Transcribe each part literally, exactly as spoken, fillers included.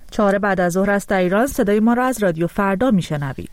چهار بعد از ظهر است در ایران. صدای ما را از رادیو فردا میشنوید.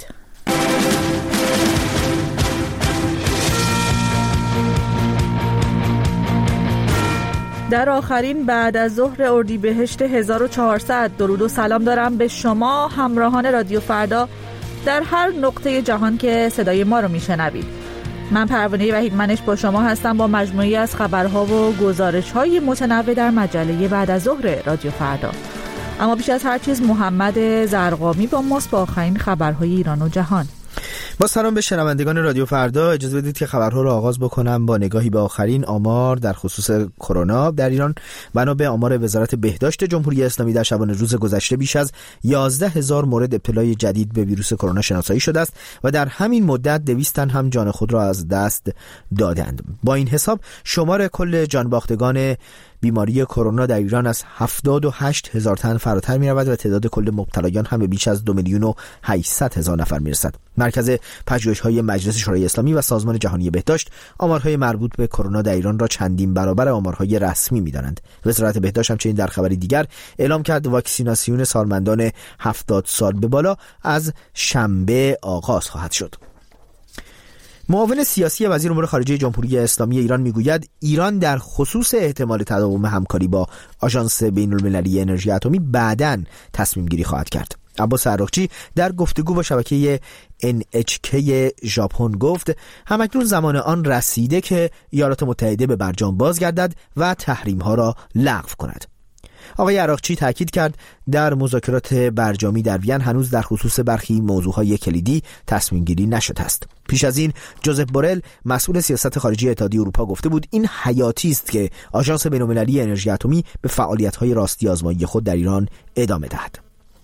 در آخرین بعد از ظهر اردیبهشت هزار و چهارصد درود و سلام دارم به شما همراهان رادیو فردا در هر نقطه جهان که صدای ما رو میشنوید. من پروانه وحیدمنش با شما هستم با مجموعی از خبرها و گزارش‌های متنوع در مجله بعد از ظهر رادیو فردا. اما بیش از هر چیز محمد زرقامی با ماست با آخرین خبرهای ایران و جهان. با سلام به شنوندگان رادیو فردا، اجازه بدید که خبرها رو آغاز بکنم با نگاهی به آخرین آمار در خصوص کرونا در ایران. بنا به آمار وزارت بهداشت جمهوری اسلامی در شبانه روز گذشته بیش از یازده هزار مورد ابتلای جدید به ویروس کرونا شناسایی شده است و در همین مدت دویست تن هم جان خود را از دست دادند. با این حساب شمار کل جانباختگان بیماری کرونا در ایران از هفتاد و هشت هزار تن فراتر می رود و تعداد کل مبتلایان هم به بیش از دو میلیون و هشتصد هزار نفر می رسد. مرکز پژوهش‌های مجلس شورای اسلامی و سازمان جهانی بهداشت آمارهای مربوط به کرونا در ایران را چندین برابر آمارهای رسمی می دانند. وزارت بهداشت همچنین در خبری دیگر اعلام کرد واکسیناسیون سالمندان هفتاد سال به بالا از شنبه آغاز خواهد شد. معاون سیاسی وزیر امور خارجه جمهوری اسلامی ایران میگوید ایران در خصوص احتمال تداوم همکاری با آژانس بین‌المللی انرژی اتمی بعداً تصمیم گیری خواهد کرد. عباس عراقچی در گفتگو با شبکه ان اچ کی ژاپن گفت همکنون زمان آن رسیده که ایالات متحده به برجام بازگردد و تحریم‌ها را لغو کند. آقای عراقچی تاکید کرد در مذاکرات برجامی در وین هنوز در خصوص برخی موضوعهای کلیدی تصمیم گیری نشده است. پیش از این جوزف بورل مسئول سیاست خارجی اتحادیه اروپا گفته بود این حیاتی است که آژانس بین‌المللی انرژی اتمی به فعالیت‌های راستی آزمایی خود در ایران ادامه دهد.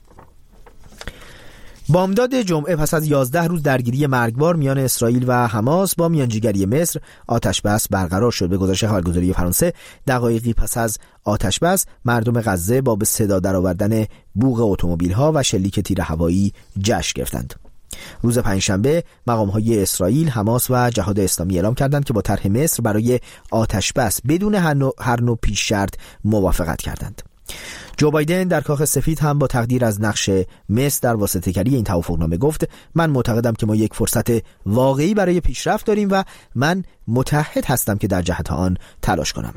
بامداد جمعه پس از یازده روز درگیری مرگبار میان اسرائیل و حماس با میانجیگری مصر آتش بس برقرار شد. به گزارش خبرگزاری فرانسه دقایقی پس از آتش بس مردم غزه با به صدا درآوردن بوق اتومبیل‌ها و شلیک تیر هوایی جشن گرفتند. روز پنجشنبه مقام‌های اسرائیل، حماس و جهاد اسلامی اعلام کردند که با طرح مصر برای آتش بس بدون هر نوع پیش شرط موافقت کردند. جو بایدن در کاخ سفید هم با تقدیر از نقش مصر در واسطه‌گری این توافقنامه گفت من معتقدم که ما یک فرصت واقعی برای پیشرفت داریم و من متحد هستم که در جهت آن تلاش کنم.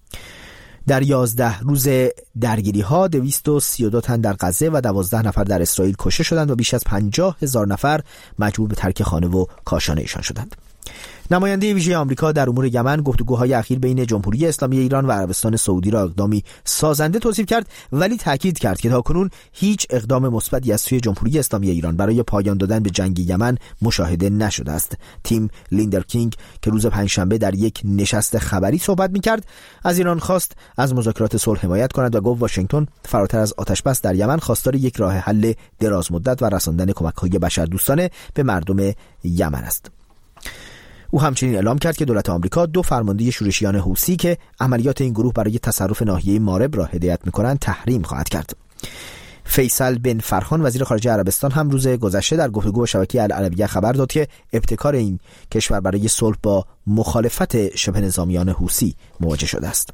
در یازده روز درگیری ها دویست و سی و دو تن در غزه و دوازده نفر در اسرائیل کشته شدند و بیش از پنجاه هزار نفر مجبور به ترک خانه و کاشانه ایشان شدند. نماینده ویژه آمریکا در امور یمن گفتگوهای اخیر بین جمهوری اسلامی ایران و عربستان سعودی را اقدامی سازنده توصیف کرد، ولی تاکید کرد که تاکنون هیچ اقدام مثبتی از سوی جمهوری اسلامی ایران برای پایان دادن به جنگ یمن مشاهده نشده است. تیم لیندرکینگ که روز پنجشنبه در یک نشست خبری صحبت می‌کرد، از ایران خواست از مذاکرات صلح حمایت کند و گفت واشنگتن فراتر از آتش‌بس در یمن خواستار یک راه حل دراز مدت و رساندن کمک‌های بشردوستانه به مردم یمن است. او همچنین اعلام کرد که دولت آمریکا دو فرمانده شورشیان حوثی که عملیات این گروه برای تصرف ناحیه مارب را هدایت می‌کنند تحریم خواهد کرد. فیصل بن فرحان وزیر خارجه عربستان هم روز گذشته در گفتگو با شبکه العربیه خبر داد که ابتکار این کشور برای صلح با مخالفت شبه نظامیان حوثی مواجه شده است.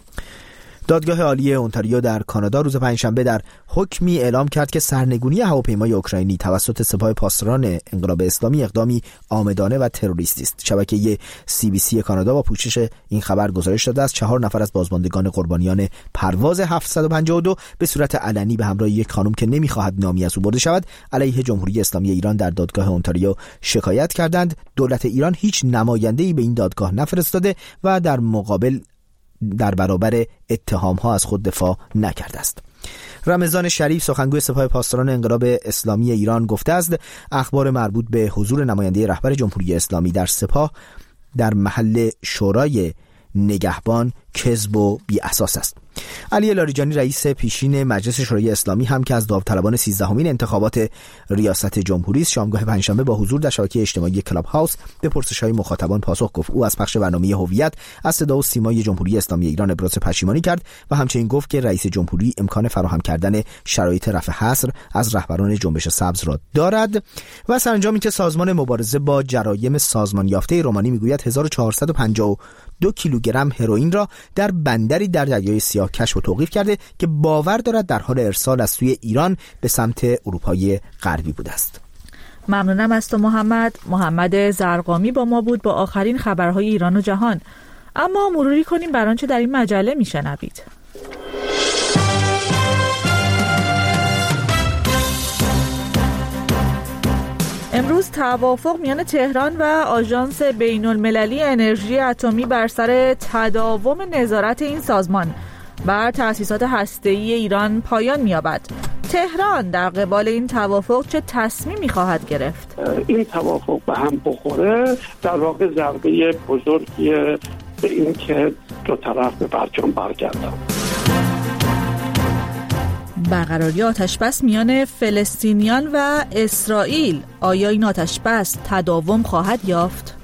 دادگاه عالی اونتاریو در کانادا روز پنجشنبه در حکمی اعلام کرد که سرنگونی هواپیمای اوکراینی توسط سپاه پاسداران انقلاب اسلامی اقدامی عامدانه و تروریستی است. شبکه سی بی سی کانادا با پوشش این خبر گزارش داده است چهار نفر از بازماندگان قربانیان پرواز هفتصد و پنجاه و دو به صورت علنی به همراه یک خانم که نمی‌خواهد نامی از او برده شود علیه جمهوری اسلامی ایران در دادگاه اونتاریو شکایت کردند. دولت ایران هیچ نماینده‌ای به این دادگاه نفرستاده و در مقابل در برابر اتهام‌ها از خود دفاع نکرده است. رمضان شریف سخنگوی سپاه پاسداران انقلاب اسلامی ایران گفته است اخبار مربوط به حضور نماینده رهبر جمهوری اسلامی در سپاه در محل شورای نگهبان کذب و بی اساس است. علی لاریجانی رئیس پیشین مجلس شورای اسلامی هم که از داوطلبان سیزدهمین انتخابات ریاست جمهوری است شامگاه پنجشنبه با حضور در شبکه اجتماعی کلاب هاوس به پرسش‌های مخاطبان پاسخ گفت. او از پخش برنامه هویت از صدا و سیمای جمهوری اسلامی ایران ابراز پشیمانی کرد و همچنین گفت که رئیس جمهوری امکان فراهم کردن شرایط رفع حصر از رهبران جنبش سبز را دارد. و سرانجامی که سازمان مبارزه با جرایم سازمان یافته رومانی میگوید هزار و چهارصد و پنجاه و دو کیلوگرم هروئین را در بندری در دریای سیاه کشف و توقیف کرده که باور دارد در حال ارسال از سوی ایران به سمت اروپای غربی بوده است. ممنونم از تو محمد. محمد زرقامی با ما بود با آخرین خبرهای ایران و جهان. اما مروری کنیم بر آنچه در این مجله میشنوید. امروز توافق میان تهران و آژانس بین المللی انرژی اتمی بر سر تداوم نظارت این سازمان بر تأسیسات هسته‌ای ایران پایان می‌یابد. تهران در قبال این توافق چه تصمیمی خواهد گرفت؟ این توافق به هم بخوره در واقع ضربه بزرگیه به این که دو طرف به برجام برگردن. برقراری آتشبس میان فلسطینیان و اسرائیل، آیا این آتشبس تداوم خواهد یافت؟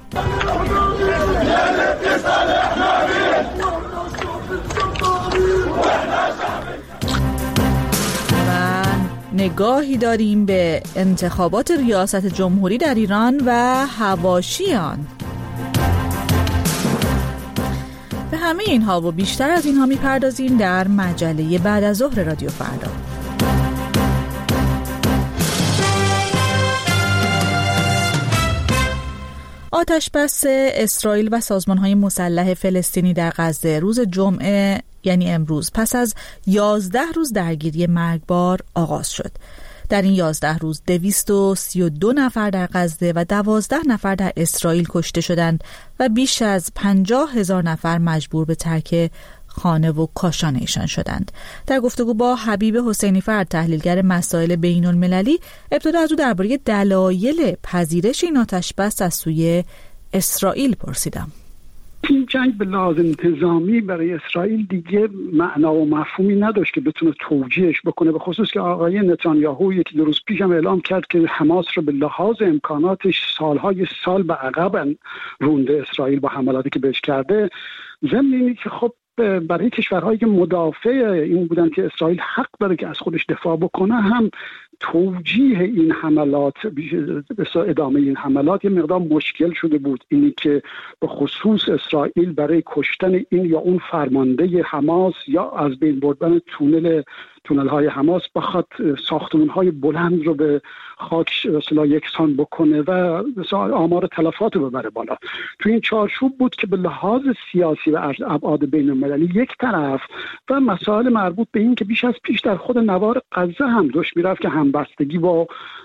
و نگاهی داریم به انتخابات ریاست جمهوری در ایران و حواشی آن. به همه اینها و بیشتر از اینها میپردازیم در مجله بعد از ظهر رادیو فردا. آتشبس اسرائیل و سازمان‌های مسلح فلسطینی در غزه روز جمعه یعنی امروز پس از یازده روز درگیری مرگبار آغاز شد. در این یازده روز دویست و سی و دو نفر در غزه و دوازده نفر در اسرائیل کشته شدند و بیش از پنجاه هزار نفر مجبور به ترک خانه و کاشان ایشان شدند. در گفتگو با حبیب حسینی فرد تحلیلگر مسائل بین المللی ابتدا از او درباره دلایل پذیرش این آتشبس از سوی اسرائیل پرسیدم. این جنگ به لحاظ انتظامی برای اسرائیل دیگه معنا و مفهومی نداشت که بتونه توجیهش بکنه، به خصوص که آقای نتانیاهو یکی دو روز پیش هم اعلام کرد که حماس رو به لحاظ امکاناتش سالهای سال به عقب رونده اسرائیل با حملاتی که بهش کرده. ضمن اینی که خب برای کشورهایی که مدافع این بودن که اسرائیل حق داره که از خودش دفاع بکنه هم توجیه این حملات، ادامه این حملات یه مقدار مشکل شده بود. اینی که به خصوص اسرائیل برای کشتن این یا اون فرمانده حماس یا از بین بردن تونل تونل های حماس بخواد ساختمون های بلند رو به خاک اصلا یکسان بکنه و آمار تلفات رو ببره بالا. تو این چارچوب بود که به لحاظ سیاسی و ابعاد بین المللی یک طرف و مسائل مربوط به این که بیش از پیش در خود نوار غزه هم داشت میرفت که همبستگی با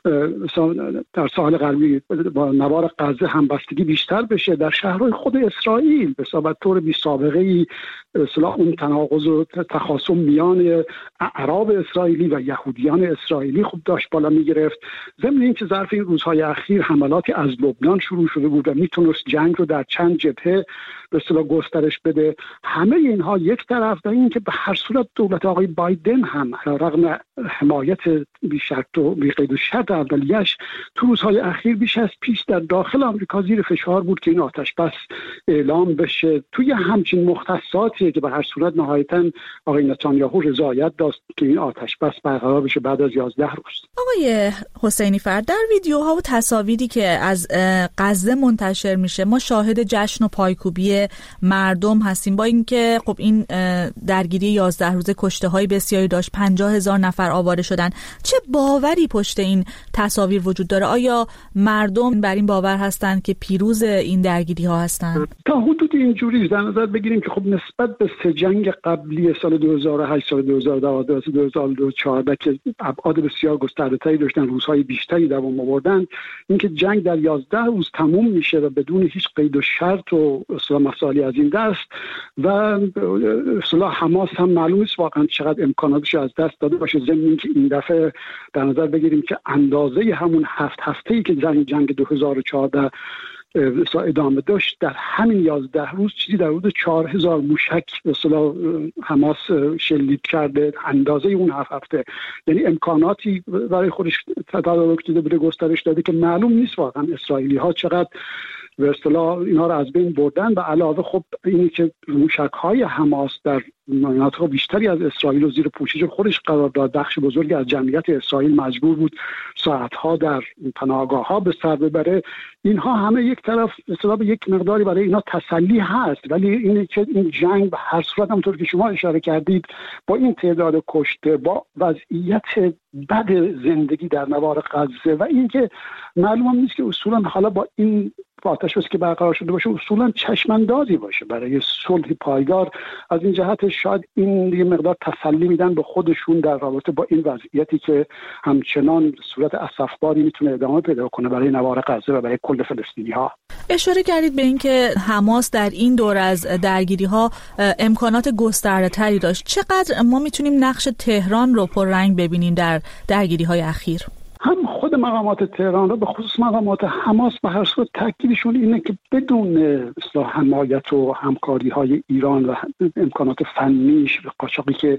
در ساحل غربی با نوار غزه همبستگی بیشتر بشه، در شهرهای خود اسرائیل به ثابت طور بی سابقه ای اصلا اون تناقض و تخاصم میان اعراب اسرائیلی و یهودیان اسرائیلی خوب داشت بالا میگرفت. ضمن اینکه ظرف این روزهای اخیر حملاتی از لبنان شروع شده بود و میتونست جنگ رو در چند جبهه به اصطلاح گسترش بده. همه اینها یک طرف و این که به هر صورت دولت آقای بایدن هم رغم حمایت بی شرط و بی قید و شرط اولیه‌اش تو روزهای اخیر بیش از پیش در داخل آمریکا زیر فشار بود که این آتشبس اعلام بشه. توی همچین مختصاتی که به هر صورت نهایتاً آقای نتانیاهو رضایت داشت که این آتشبس برقرار بشه بعد از یازده روز. آقای حسینی فرد، در ویدیوها و تصاویری که از غزه منتشر میشه ما شاهد جشن و پایکوبی مردم هستیم، با اینکه خب این درگیری یازده روزه کشته های بسیاری داشت، پنجاه هزار نفر آواره شدن. چه باوری پشت این تصاویر وجود داره؟ آیا مردم بر این باور هستند که پیروز این درگیری ها هستند؟ تا حدود اینجوری در نظر بگیریم که خب نسبت به سه جنگ قبلی سال دو هزار و هشت، سال دو هزار و دوازده، دو هزار و چهارده که ابعاد بسیار گسترده‌تری داشتن، روزهای بیشتری دوام آوردن، اینکه جنگ در یازده روز تموم میشه و بدون هیچ قید و شرط و اصلا مسائلی از این دست و اصلا حماس هم معلوم نیست واقعا چقدر امکاناتش از دست داده باشه. ضمن اینکه این دفعه در نظر بگیریم که اندازه همون هفت هفته‌ای که جنگ جنگ دو هزار و چهارده ادامه داشت، در همین یازده روز چیزی در حدود چهار هزار موشک به اصطلاح حماس شلیک کرده، اندازه اون هفت هفته. یعنی امکاناتی برای خودش تدارک دیده بوده، گسترش داده که معلوم نیست واقعا اسرائیلی ها چقدر به اصطلاح اینها رو از بین بردن. و علاوه خب اینی که موشک‌های حماس در مناطق بیشتری از اسرائیل و زیر پوشش خودش قرار داد، بخش بزرگی از جمعیت اسرائیل مجبور بود ساعتها در پناهگاه‌ها به سر ببره. اینها همه یک طرف اصطلاح یک مقداری برای اینا تسلی هست، ولی اینه که این جنگ به هر صورت همونطور که شما اشاره کردید با این تعداد کشته، با وضعیت بد زندگی در نوار غزه و اینکه معلوم نیست که اصولا حالا با این آتش بس که برقرار شده باشه اصولا چشماندازی باشه برای صلح پایدار. از این جهت شاید این یه مقدار تسلی میدن به خودشون در رابطه با این وضعیتی که همچنان صورت اسفباری میتونه ادامه پیدا کنه برای نوار غزه و برای کل فلسطینی ها. اشاره کردید به اینکه حماس در این دور از درگیری ها امکانات گسترده تری داشت. چقدر ما میتونیم نقش تهران رو پررنگ ببینیم در درگیری های اخیر؟ هم خود مقامات تهران رو به خصوص مقامات حماس به هر صورت تاکیدشون اینه که بدون اصلاح حمایت و همکاری های ایران و امکانات فنیش و قاچاقی که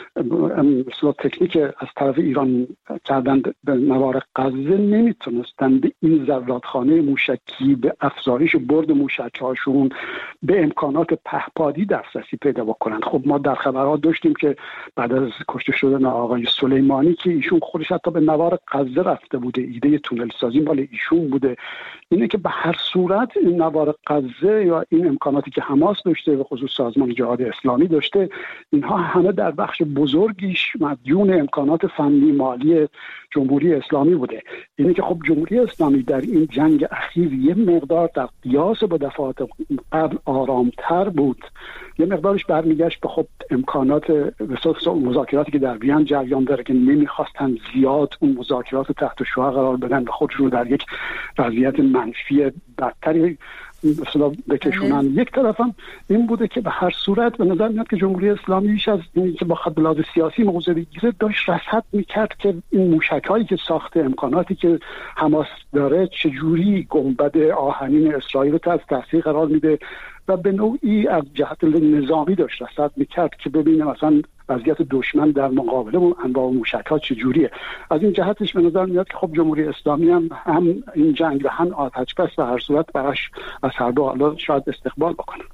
اصلاح تکنیک از طرف ایران کردن به نوار غزه نمیتونستن به این زرادخانه موشکی، به افزایش برد موشک‌هاشون، به امکانات پهپادی دسترسی پیدا بکنن. خب ما در خبرها داشتیم که بعد از کشته شدن آقای سلیمانی که ایشون خودش حتی به نوار غزه رفته بوده، ایده تونل سازی مال ایشون بوده. اینه که به هر صورت این نوار غزه یا این امکاناتی که حماس داشته و خصوص سازمان جهاد اسلامی داشته، اینها همه در بخش بزرگیش مدیون امکانات فنی مالی جمهوری اسلامی بوده. اینه که خب جمهوری اسلامی در این جنگ اخیر یه مقدار در قیاس با دفعات قبل آرامتر بود، یه مقدارش برمیگشت به خب امکانات بسیار مذاکراتی که در وین جریان داره که نمیخواستن زیاد اون مذاکرات تحت شعاع قرار بدن و خودشون در یک وضعیت منفی بدتری مثلا بکشونن. یک طرف هم این بوده که به هر صورت به نظر میاد که جمهوری اسلامی بیش از اینی که با خط بلاد سیاسی موضع بگیره داشت رصد میکرد که این موشک‌هایی که ساخته، امکاناتی که حماس داره چجوری گنبد آهنین اسرائیل رو تحت تاثیر قرار میده و به نوعی از جهت نظامی داشت رصد میکرد که ببینه مثلا وضعیت دشمن در مقابله با انواع موشک‌ها چجوریه. از این جهتش به نظر میاد که خب جمهوری اسلامی هم, هم این جنگ و هم آتش بس به هر صورت براش از هر دو حالا شاید استقبال بکنه.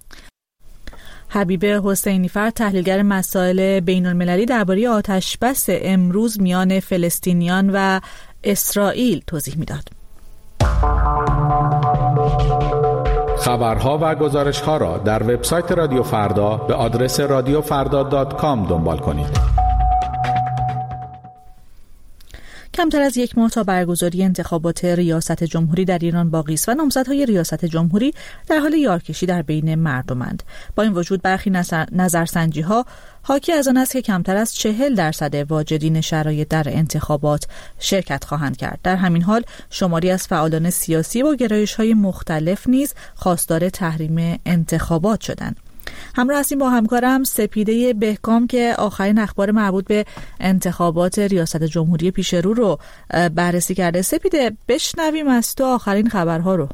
حبیب حسینی فرد، تحلیلگر مسائل بین المللی، درباره آتش بس امروز میان فلسطینیان و اسرائیل توضیح میداد. خبرها و گزارش‌ها را در وبسایت رادیو فردا به آدرس رادیو فردا دات کام دنبال کنید. کمتر از یک ماه تا برگزاری انتخابات ریاست جمهوری در ایران باقی است و نامزدهای ریاست جمهوری در حال یارکشی در بین مردمند. با این وجود برخی نظرسنجی‌ها حاکی از آن است که کمتر از چهل درصد واجدین شرایط در انتخابات شرکت خواهند کرد. در همین حال شماری از فعالان سیاسی با گرایش‌های مختلف نیز خواستار تحریم انتخابات شدند. همراه هستیم با همکارم سپیده بهکام که آخرین اخبار مربوط به انتخابات ریاست جمهوری پیش رو رو بررسی کرده. سپیده، بشنویم از تو آخرین خبرها رو.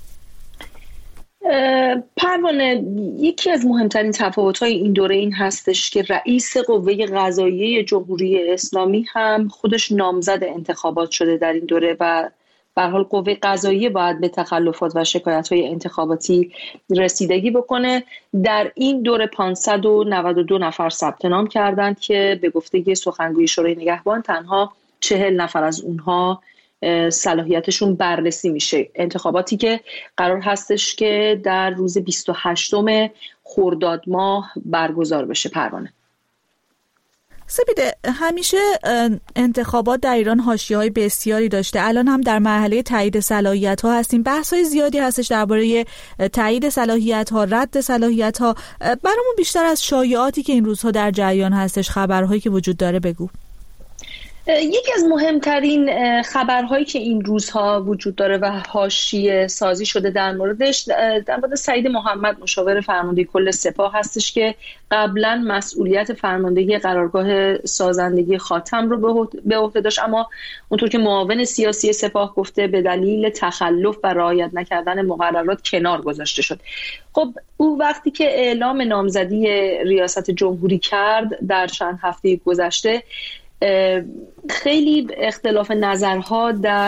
پروانه، یکی از مهمترین تفاوت‌های این دوره این هستش که رئیس قوه قضاییه جمهوری اسلامی هم خودش نامزد انتخابات شده در این دوره و به هر حال قوه قضاییه باید به تخلفات و شکایت‌های انتخاباتی رسیدگی بکنه. در این دوره پانصد و نود و دو نفر ثبت نام کردند که به گفته سخنگوی شورای نگهبان تنها چهل نفر از اونها صلاحیتشون بررسی میشه. انتخاباتی که قرار هستش که در روز بیست و هشتم خرداد ماه برگزار بشه. پروانه، سپیده، همیشه انتخابات در ایران حاشیه‌های بسیاری داشته. الان هم در مرحله تایید صلاحیت‌ها هستیم. بحث‌های زیادی هستش درباره تایید صلاحیت‌ها، رد صلاحیت‌ها. برامون بیشتر از شایعاتی که این روزها در جریان هستش، خبرهایی که وجود داره بگو. یکی از مهمترین خبرهایی که این روزها وجود داره و حاشیه سازی شده در موردش در مورد سعید محمد، مشاور فرمانده کل سپاه هستش که قبلا مسئولیت فرماندهی قرارگاه سازندگی خاتم رو به عهده داشت، اما اونطور که معاون سیاسی سپاه گفته به دلیل تخلف و رعایت نکردن مقررات کنار گذاشته شد. خب او وقتی که اعلام نامزدی ریاست جمهوری کرد در چند هفته گذشته، خیلی اختلاف نظرها در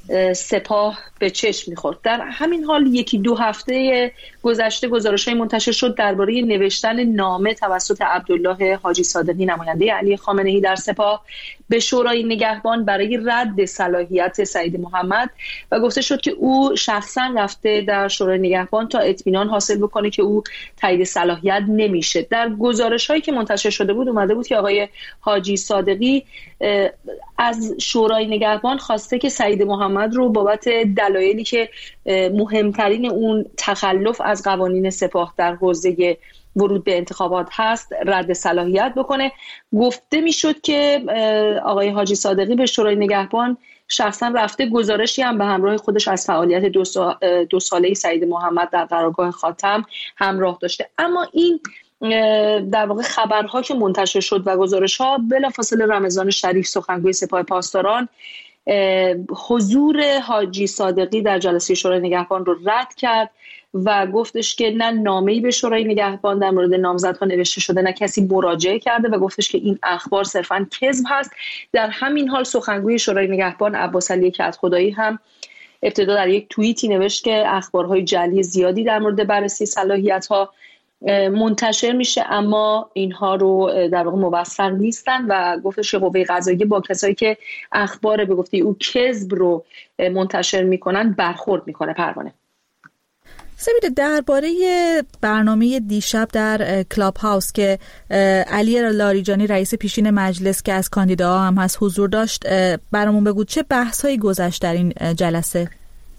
سپاه به چشم می‌خورد. در همین حال یکی دو هفته گذشته گزارش‌های منتشر شد درباره نوشتن نامه توسط عبدالله حاجی صادقی نماینده علی خامنه‌ای در سپاه به شورای نگهبان برای رد صلاحیت سعید محمد و گفته شد که او شخصا رفته در شورای نگهبان تا اطمینان حاصل بکنه که او تایید صلاحیت نمیشه. در گزارش‌هایی که منتشر شده بود اومده بود که آقای حاجی صادقی از شورای نگهبان خواسته که سعید محمد رو بابت دلایلی که مهمترین اون تخلف از قوانین سپاه در حوزه ورود به انتخابات هست رد صلاحیت بکنه. گفته میشد که آقای حاجی صادقی به شورای نگهبان شخصا رفته، گزارشی هم به همراه خودش از فعالیت دو, سا... دو ساله سعید محمد در قرارگاه خاتم همراه داشته. اما این در واقع خبرها که منتشر شد و گزارش‌ها بلافاصله رمضان شریف سخنگوی سپاه پاسداران حضور حاجی صادقی در جلسه شورای نگهبان رو رد کرد و گفتش که نه نامه‌ای به شورای نگهبان در مورد نامزدها نوشته شده، نه کسی مراجعه کرده و گفتش که این اخبار صرفاً کذب هست. در همین حال سخنگوی شورای نگهبان عباس علی کدخدایی هم ابتدا در یک توییتی نوشت که اخبارهای جعلی زیادی در مورد بررسی صلاحیت‌ها منتشر میشه اما اینها رو در واقع موثق نیستن و گفتش که قوه قضاییه با کسایی که اخبار به گفته او کذب رو منتشر میکنن برخورد میکنه. پروانه سپید، درباره برنامه دیشب در کلاب هاوس که علی لاریجانی رئیس پیشین مجلس که از کاندیداها هم هست حضور داشت برامون بگو چه بحث‌هایی گذشت در این جلسه؟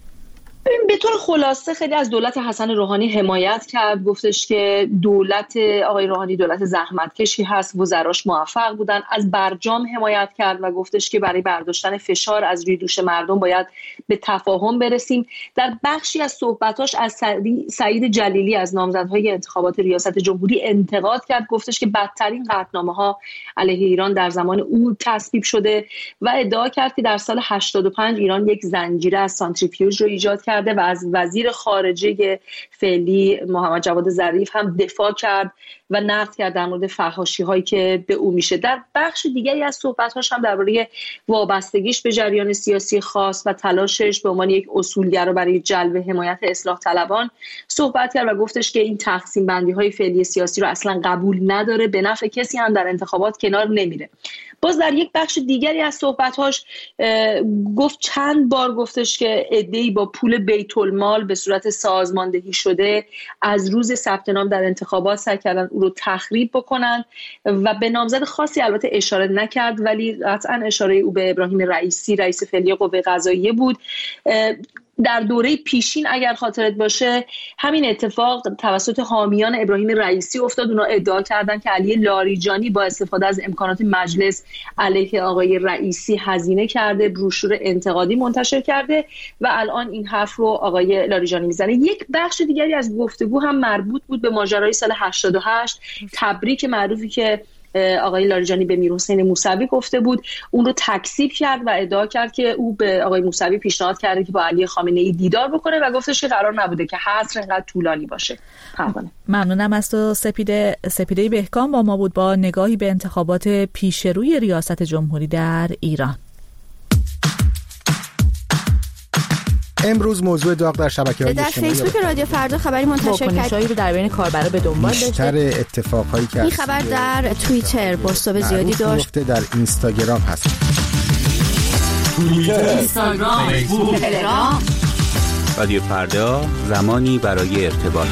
به طور خلاصه خیلی از دولت حسن روحانی حمایت کرد، گفتش که دولت آقای روحانی دولت زحمتکشی هست، وزراش موفق بودن. از برجام حمایت کرد و گفتش که برای برداشتن فشار از روی دوش مردم باید به تفاهم برسیم. در بخشی از صحبتاش از سعید جلیلی از نامزدهای انتخابات ریاست جمهوری انتقاد کرد، گفتش که بدترین قطعنامه‌ها علیه ایران در زمان او تصویب شده و ادعا کرد که در سال هشتاد و پنج ایران یک زنجیره از سانتریفیوژ رو ایجاد کرد و از وزیر خارجه فعلی محمد جواد ظریف هم دفاع کرد و نقد کرد در مورد فحاشی هایی که به او میشه. در بخش دیگری از صحبت‌هاش هم درباره وابستگیش به جریان سیاسی خاص و تلاشش به عنوان یک اصولگرا برای جلب حمایت اصلاح طلبان صحبت کرد و گفتش که این تقسیم بندی های فعلی سیاسی رو اصلا قبول نداره، به نفع کسی هم در انتخابات کنار نمیره. باز در یک بخش دیگری از صحبت‌هاش گفت چند بار گفتش که عده‌ای با پول بیت المال به صورت سازماندهی شده از روز ثبت نام در انتخابات سعی کردن او رو تخریب بکنن و به نامزد خاصی البته اشاره نکرد، ولی قطعا اشاره او به ابراهیم رئیسی رئیس فعلی قوه قضاییه بود. در دوره پیشین اگر خاطرت باشه همین اتفاق توسط حامیان ابراهیم رئیسی افتاد. اونا ادعا کردن که علی لاریجانی با استفاده از امکانات مجلس علیه آقای رئیسی هزینه کرده، بروشور انتقادی منتشر کرده و الان این حرف رو آقای لاریجانی میزنه. یک بخش دیگری از گفتگو هم مربوط بود به ماجرای سال هشتاد و هشت، تبریک معروفی که آقای لاریجانی به میرحسین موسوی گفته بود، اون رو تکذیب کرد و ادعا کرد که او به آقای موسوی پیشنهاد کرده که با علی خامنه‌ای دیدار بکنه و گفتش که قرار نبوده که حصر اینقدر طولانی باشه. پروانه ممنونم از تو. سپیده سپیده بهکام با ما بود با نگاهی به انتخابات پیشروی ریاست جمهوری در ایران. امروز موضوع داغ در شبکه‌های اجتماعی در فیسبوک رادیو فردا خبری منتشر کرد رو در بین کاربرا به دنبال داشته. بیشتر اتفاقایی که این خبر در توییتر بازتاب زیادی داشت، در اینستاگرام هست. توییتر، اینستاگرام، فیسبوک، تلگرام. رادیو فردا، زمانی برای ارتباط.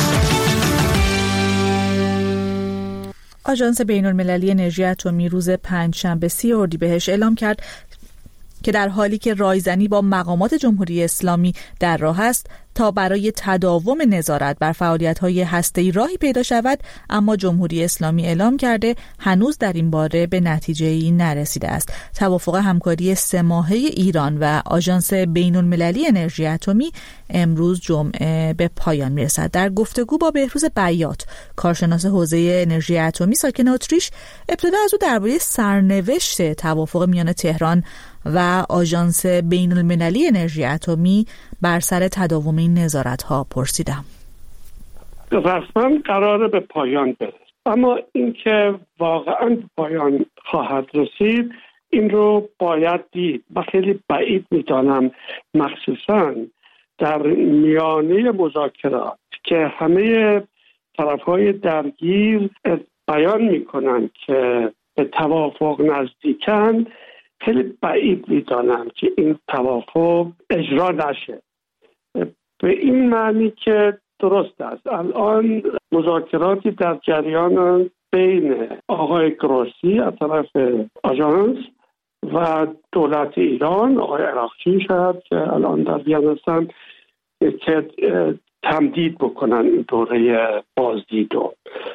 آژانس بین‌المللی انرژی اتمی روز پنجشنبه سی اردیبهشت اعلام کرد که در حالی که رایزنی با مقامات جمهوری اسلامی در راه است تا برای تداوم نظارت بر فعالیت‌های هسته‌ای راهی پیدا شود، اما جمهوری اسلامی اعلام کرده هنوز در این باره به نتیجه‌ای نرسیده است. توافق همکاری سه ماهه ایران و آژانس بین‌المللی انرژی اتمی امروز جمعه به پایان می‌رسد. در گفتگو با بهروز بیات، کارشناس حوزه انرژی اتمی ساکن اتریش، ابتدا از او درباره سرنوشت توافق میان تهران و آژانس بین‌المللی انرژی اتمی بر سر تداوم این نظارت‌ها پرسیدم. رسما قراره به پایان برسه، اما اینکه واقعا پایان خواهد رسید این رو باید دید. من خیلی بعید میدانم مخصوصاً در میانه مذاکرات که همه طرفهای درگیر بیان میکنن که به توافق نزدیکن، خیلی بعید میدانم که این توافق اجرا نشه. به این معنی که درست است الان مذاکراتی در جریان بین آقای گروسی از طرف آژانس و دولت ایران، آقای عراقچی شاید که الان در وین هستن، که تمدید بکنن این دوره بازدید رو.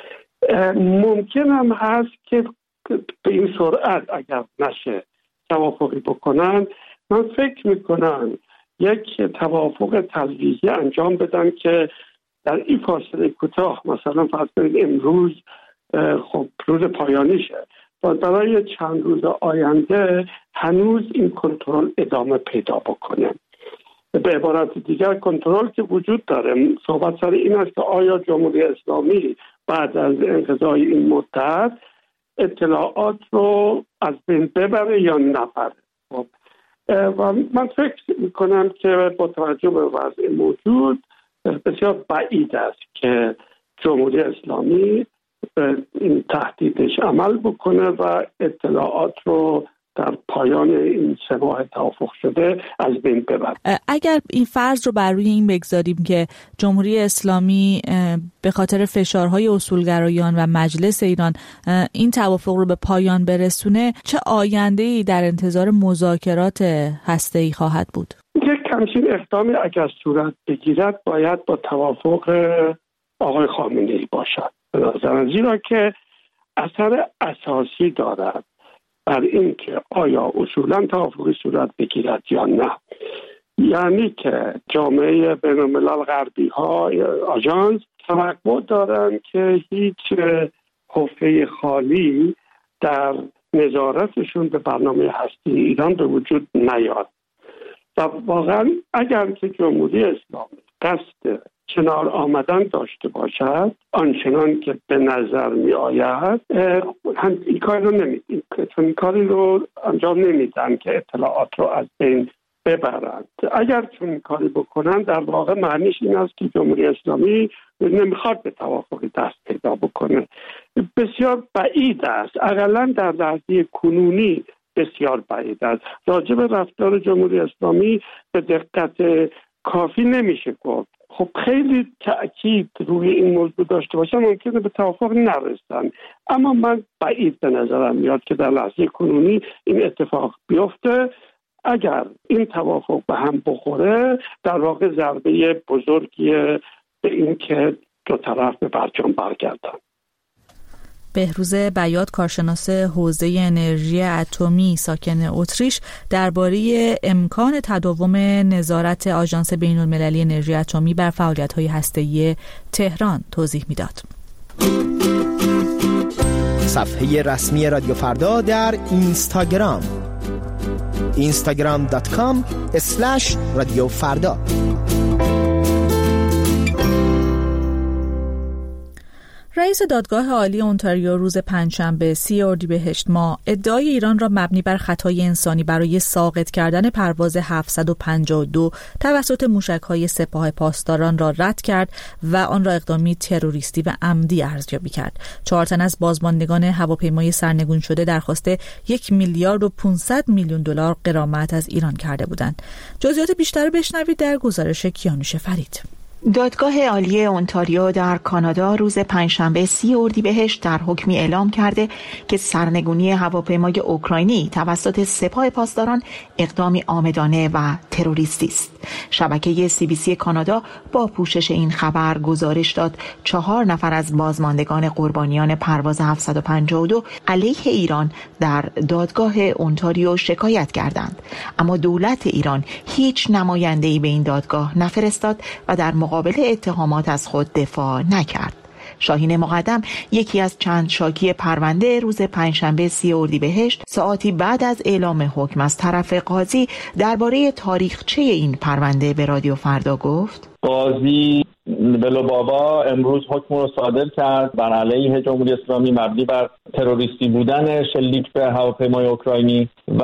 ممکن هم هست که به این سرعت اگر نشه توافقی بکنن، من فکر میکنم یک توافق تلویحی انجام بدن که در این فاصله کوتاه، مثلا فرض کنید امروز خب روز پایانیشه، و برای چند روز آینده هنوز این کنترل ادامه پیدا بکنه. به عبارت دیگر کنترل که وجود داره، صحبت سر این است که آیا جمهوری اسلامی بعد از انقضای این مدت اطلاعات رو از بین ببره یا نبره. خب و من فکر میکنم که با توجه به وضع موجود بسیار بعید است که جمهوری اسلامی به این تهدیدش عمل بکنه و اطلاعات رو در پایان این سه ماه توافق شده از بین ببرد. اگر این فرض رو بر روی این بگذاریم که جمهوری اسلامی به خاطر فشارهای اصولگرایان و مجلس ایران این توافق رو به پایان برسونه، چه آینده‌ای در انتظار مذاکرات هسته‌ای خواهد بود؟ یک همچین اقدامی اگر صورت بگیرد باید با توافق آقای خامنه‌ای باشد، به نظر زیرا که اثر اساسی دارد بر این که آیا اصولا توافقی صورت بگیرد یا نه. یعنی که جامعه بین‌الملل غربی ها، آژانس، توقع دارند که هیچ حفره خالی در نظارتشون به برنامه هسته ایران به وجود نیاد. و واقعا اگر که جمهوری اسلامی قصد کنار آمدن داشته باشد، آنچنان که به نظر می آید، این کاری رو نمیدن، چون این کاری رو انجام نمیدن که اطلاعات رو از بین ببرند. اگر چون این کاری بکنن، در واقع معنیش این است که جمهوری اسلامی نمیخواد به توافقی دست پیدا بکنه. بسیار بعید است، اقلا در لحظه کنونی بسیار بعید است. راجع به رفتار جمهوری اسلامی به دقت کافی نمیشه گفت. خب خیلی تأکید روی این موضوع داشته باشم ممکنه به توافق نرسن، اما من بعید به نظرم میاد که در لحظه کنونی این اتفاق بیفته. اگر این توافق به هم بخوره، در واقع ضربه بزرگی به این که دو طرف به برجام برگردن. بهروز بیات، کارشناس حوزه انرژی اتمی ساکن اتریش، درباره امکان تداوم نظارت آژانس بین‌المللی انرژی اتمی بر فعالیت‌های هسته‌ای تهران توضیح می‌داد. صفحه رسمی رادیو فردا در اینستاگرام اینستاگرام دات کام اسلش رادیو فردا. رئیس دادگاه عالی اونتاریو روز پنجشنبه سی اردیبهشت ماه ادعای ایران را مبنی بر خطای انسانی برای ساقط کردن پرواز هفتصد و پنجاه و دو توسط موشک‌های سپاه پاسداران را رد کرد و آن را اقدامی تروریستی و عمدی ارزیابی کرد. چهار تن از بازماندگان هواپیمای سرنگون شده درخواست یک میلیارد و پانصد میلیون دلار غرامت از ایران کرده بودند. جزئیات بیشتر بشنوید در گزارش کیانوش فرید. دادگاه عالی اونتاریو در کانادا روز پنجشنبه سی اردیبهشت در حکمی اعلام کرده که سرنگونی هواپیمای اوکراینی توسط سپاه پاسداران اقدامی عامدانه و تروریستی است. شبکه سی بی سی کانادا با پوشش این خبر گزارش داد چهار نفر از بازماندگان قربانیان پرواز هفتصد و پنجاه و دو علیه ایران در دادگاه اونتاریو شکایت کردند، اما دولت ایران هیچ نماینده‌ای به این دادگاه نفرستاد و در مقابل اتهامات از خود دفاع نکرد. شاهین مقدم، یکی از چند شاکی پرونده، روز پنجشنبه سی اردیبهشت ساعتی بعد از اعلام حکم از طرف قاضی درباره تاریخچه این پرونده به رادیو فردا گفت: قاضی بلوبابا امروز حکم رو صادر کرد بر علیه جمهوری اسلامی مبنی بر تروریستی بودن شلیک به هواپیمای اوکراینی و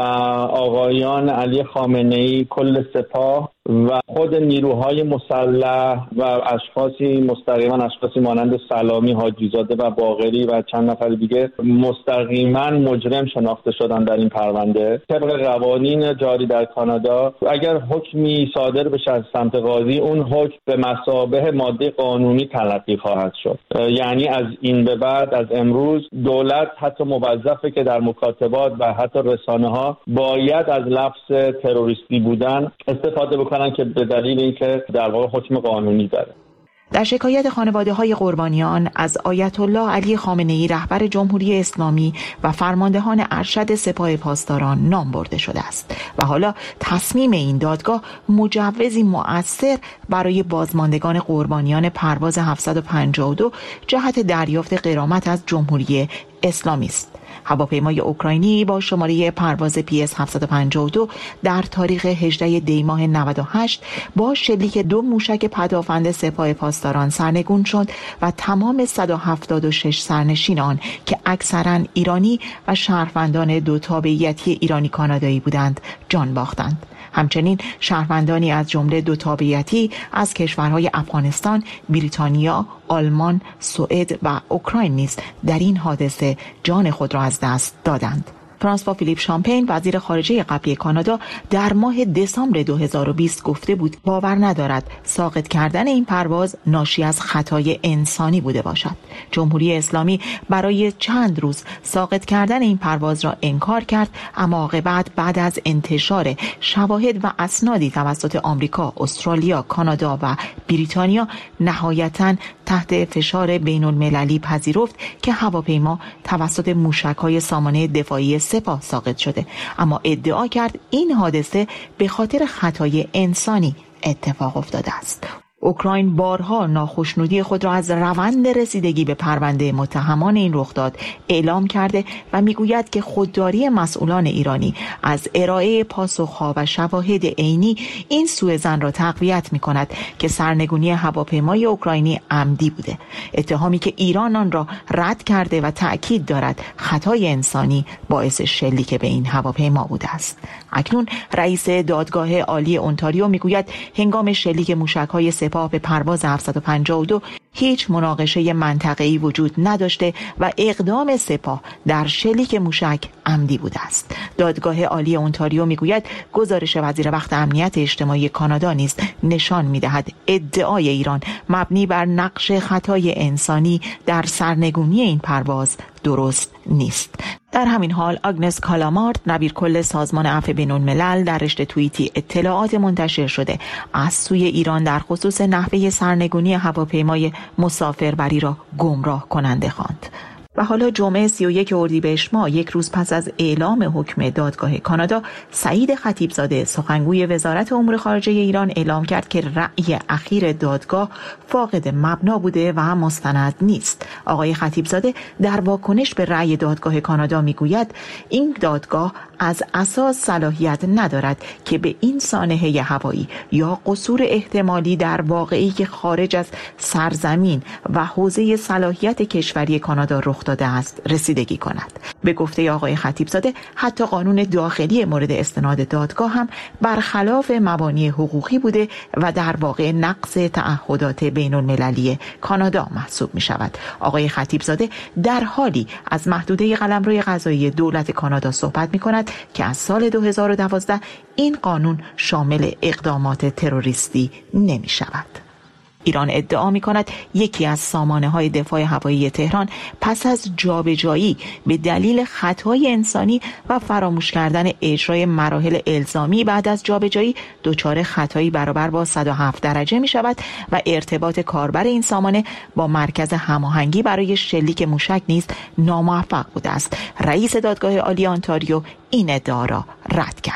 آقایان علی خامنه‌ای، کل سپاه و خود نیروهای مسلح و اشخاصی مستقیما اشخاصی مانند سلامی، حاجیزاده و باقری و چند نفر دیگه مستقیما مجرم شناخته شدن در این پرونده. طبق قوانین جاری در کانادا اگر حکمی صادر بشه از سمت قاضی، اون حکم به مثابه ماده قانونی تلقی خواهد شد. یعنی از این به بعد، از امروز، دولت حتی موظفه که در مکاتبات و حتی رسانه‌ها باید از لفظ تروریستی بودن استفاده بکنن که به دلیل اینکه در واقع حکم قانونی داره. در شکایت خانواده‌های قربانیان از آیت الله علی خامنه‌ای رهبر جمهوری اسلامی و فرماندهان ارشد سپاه پاسداران نام برده شده است و حالا تصمیم این دادگاه مجوزی مؤثر برای بازماندگان قربانیان پرواز هفتصد و پنجاه و دو جهت دریافت غرامت از جمهوری اسلامی است. هواپیمای اوکراینی با شماره پرواز پی اس هفتصد و پنجاه و دو در تاریخ هجدهم دی ماه نود و هشت با شلیک دو موشک پدافند سپاه پاسداران سرنگون شد و تمام صد و هفتاد و شش سرنشین آن که اکثراً ایرانی و شهروندان دو تابعیتی ایرانی کانادایی بودند جان باختند. همچنین شهروندانی از جمله دو تابعیتی از کشورهای افغانستان، بریتانیا، آلمان، سوئد و اوکراین نیز در این حادثه جان خود را از دست دادند. فرانسوا فیلیپ شامپین وزیر خارجه قبلی کانادا در ماه دسامبر دو هزار و بیست گفته بود باور ندارد ساقط کردن این پرواز ناشی از خطای انسانی بوده باشد. جمهوری اسلامی برای چند روز ساقط کردن این پرواز را انکار کرد، اما عاقبت بعد از انتشار شواهد و اسنادی توسط آمریکا، استرالیا، کانادا و بریتانیا نهایتاً تحت فشار بین المللی پذیرفت که هواپیما توسط موشک‌های سامانه دفاعی سپاه ساقط شده، اما ادعا کرد این حادثه به خاطر خطای انسانی اتفاق افتاده است. اوکراین بارها ناخشنودی خود را از روند رسیدگی به پرونده متهمان این رخداد اعلام کرده و میگوید که خودداری مسئولان ایرانی از ارائه پاسخها و شواهد عینی این سوءظن را تقویت می‌کند که سرنگونی هواپیمای اوکراینی عمدی بوده، اتهامی که ایران آن را رد کرده و تأکید دارد خطای انسانی باعث شلیک به این هواپیما بوده است. اکنون رئیس دادگاه عالی اونتاریو میگوید هنگام شلیک موشک‌های سپاه به پرواز هفتصد و پنجاه و دو هیچ مناقشه منطقه‌ای وجود نداشته و اقدام سپاه در شلیک موشک عمدی بوده است. دادگاه عالی اونتاریو میگوید گزارش وزیر وقت امنیت اجتماعی کانادا نیز نشان میدهد ادعای ایران مبنی بر نقش خطای انسانی در سرنگونی این پرواز درست نیست. در همین حال آگنس کالامارت نبیر کل سازمان عفو بین‌الملل در رشته توییتی اطلاعات منتشر شده از سوی ایران در خصوص نحوه سرنگونی هواپیمای مسافربری را گمراه کننده خواند. و حالا جمعه سی و یک اردیبهشت ماه، یک روز پس از اعلام حکم دادگاه کانادا، سعید خطیبزاده سخنگوی وزارت امور خارجه ایران اعلام کرد که رأی اخیر دادگاه فاقد مبنا بوده و مستند نیست. آقای خطیبزاده در واکنش به رأی دادگاه کانادا میگوید این دادگاه از اساس صلاحیت ندارد که به این سانحه هوایی یا قصور احتمالی در واقعی که خارج از سرزمین و حوزه صلاحیت کشوری کانادا رخ داده است رسیدگی کند. به گفته آقای خطیبزاده حتی قانون داخلی مورد استناد دادگاه هم برخلاف مبانی حقوقی بوده و در واقع نقض تعهدات بین المللی کانادا محسوب می شود. آقای خطیبزاده در حالی از محدوده قلمرو قضایی دولت کانادا صحبت می کند که از سال دو هزار و دوازده این قانون شامل اقدامات تروریستی نمی شود. ایران ادعا می کند یکی از سامانه های دفاع هوایی تهران پس از جابجایی به دلیل خطای انسانی و فراموش کردن اجرای مراحل الزامی بعد از جابجایی دچار خطایی برابر با صد و هفت درجه می شود و ارتباط کاربر این سامانه با مرکز هماهنگی برای شلیک موشک نیز ناموفق بوده است. رئیس دادگاه عالی انتاریو این ادعا را رد کرد.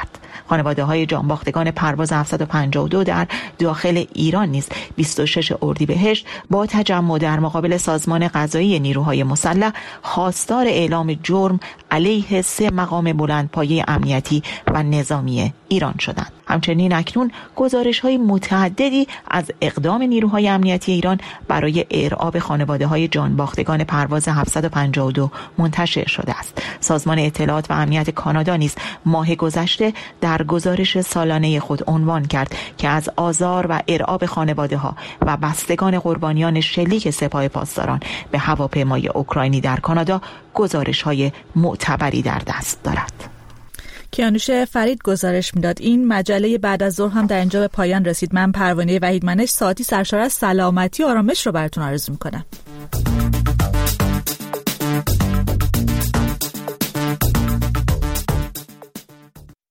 خانواده‌های جانباختگان پرواز هفتصد و پنجاه و دو در داخل ایران نیز بیست و شش اردیبهشت با تجمع در مقابل سازمان قضایی نیروهای مسلح خواستار اعلام جرم علیه سه مقام بلندپایه امنیتی و نظامی ایران شدند. همچنین اکنون گزارش‌های متعددی از اقدام نیروهای امنیتی ایران برای ارعاب خانواده‌های جانباختگان پرواز هفتصد و پنجاه و دو منتشر شده است. سازمان اطلاعات و امنیت کانادا نیز ماه گذشته در گزارش سالانه خود عنوان کرد که از آزار و ارعاب خانواده‌ها و بستگان قربانیان شلیک سپاه پاسداران به هواپیمای اوکراینی در کانادا گزارش‌های معتبری در دست دارد. کیانوش فرید گزارش میداد. این مجله بعد از ظهر هم در اینجا به پایان رسید. من پروانه وحیدمنش ساعتی سرشار از سلامتی و آرامش رو براتون آرزو میکنم.